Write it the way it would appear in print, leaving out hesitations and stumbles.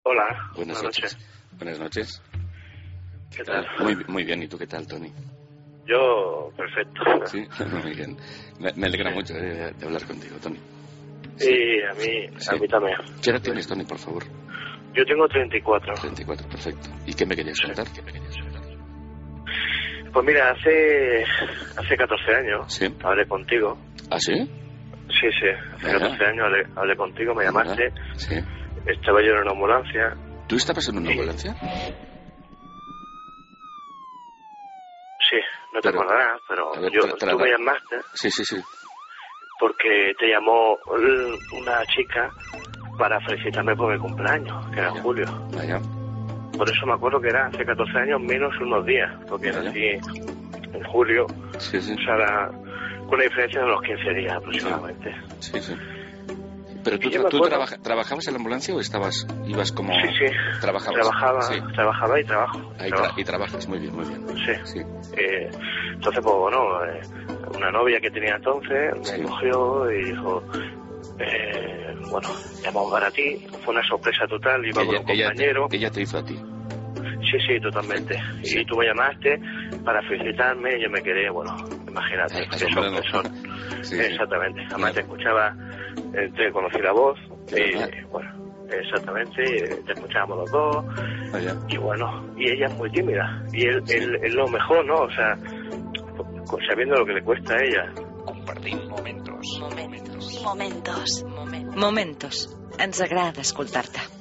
Hola, Buenas noches. Buenas noches. ¿Qué tal? Muy bien, ¿y tú qué tal, Tony? Yo, perfecto. Sí, muy bien. Me alegra mucho de hablar contigo, Tony. Sí, a mí también. ¿Qué edad tienes, Tony, por favor? Yo tengo 34. 34, perfecto. ¿Y qué me querías contar? Pues mira, hace 14 años hablé contigo. ¿Ah, sí? Sí, hace 14 años hablé contigo, me llamaste. Sí. Estaba yo en una ambulancia. ¿Tú estabas en una ambulancia? Sí, no te acordarás, pero tú me llamaste. Sí. Porque te llamó una chica para felicitarme por mi cumpleaños, que era en julio. Vaya. Por eso me acuerdo que era hace 14 años menos unos días, porque nací en julio, Sí. o sea, con una diferencia de unos 15 días aproximadamente. Sí. ¿Pero tú trabajabas en la ambulancia o ibas como...? Sí. ¿Trabajabas? Trabajaba y trabajo. Y trabajas, muy bien. Sí. Entonces, pues bueno, una novia que tenía entonces me cogió y dijo... bueno, llamamos para ti, fue una sorpresa total, iba con un compañero. Ella te hizo a ti. Sí, totalmente. Sí. Y tú me llamaste para felicitarme y yo me quedé, bueno, imagínate, Sí. Exactamente. Además te escuchaba, te conocí la voz, y bueno, exactamente, te escuchábamos los dos, y bueno, y ella es muy tímida, y él lo mejor, ¿no? O sea, sabiendo lo que le cuesta a ella. Compartir momentos. Ens agrada escoltar-te.